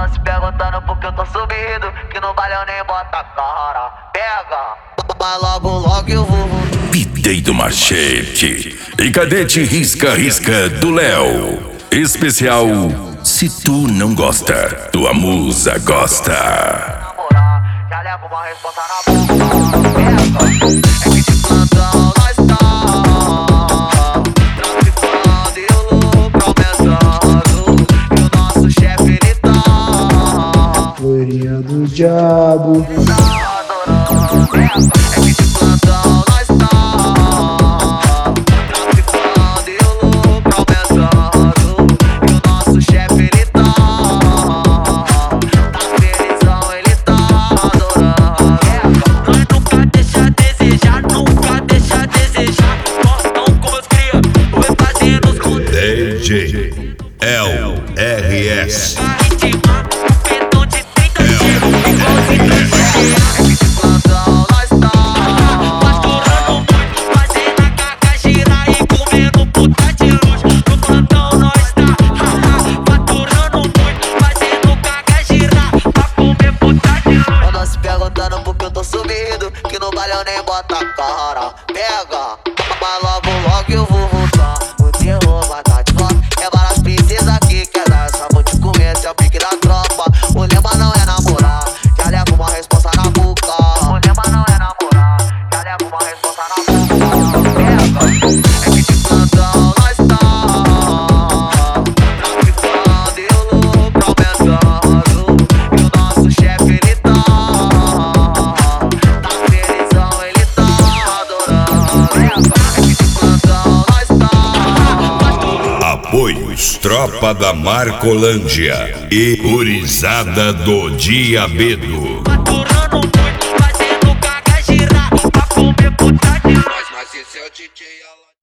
Anda se perguntando por que eu tô subindo, que no baile eu nem bota a cara. Pega, mas logo logo eu vou. Pitei do Machete e Cadete Risca Risca do Léo. Especial Se Tu Não Gosta, Tua Musa Gosta. Namorar, já levo uma resposta na boca. Pega, é que de plantão nós tá traficando e o lucro aumentando. E o nosso chefe ele tá Loirinha do diabo. adorando. Pega, é que de plantão nós tá traficando e o lucro aumentando. E o nosso chefe ele tá felizão, ele tá adorando. Nós nunca deixa a desejar, nunca deixa a desejar. Nós não como os cria, vai fazendo os contos. DJ LRS. Ritmando um pedão de 30 quilos, igualzinho do Plantão nós tá faturando muito, fazendo a caca girar e comendo puta de luxo. No plantão nós tá faturando muito, fazendo caca girar pra comer puta de luxo. Anda se perguntando por que eu tô subindo, que no baile eu nem bota a cara. Pega, mas logo logo eu vou voltar. O terror vai tá de volta. É várias princesas que quer dar essa noite comer, esse é o pique da tropa. O lema não é namorar, já levo uma resposta na boca. O lema não é namorar, já levo uma resposta na boca. Pega, é que de plantão nós tá traficando e o lucro aumentando. E o nosso chefe ele tá felizão, ele tá adorando. Pega, é que de plantão nós tá Apoios Tropa da Marcolândia e Gurizada do Diabedo. Faturando muito, fazendo caca girar pra comer puta de luxo. Mas esse é o DJ Alan.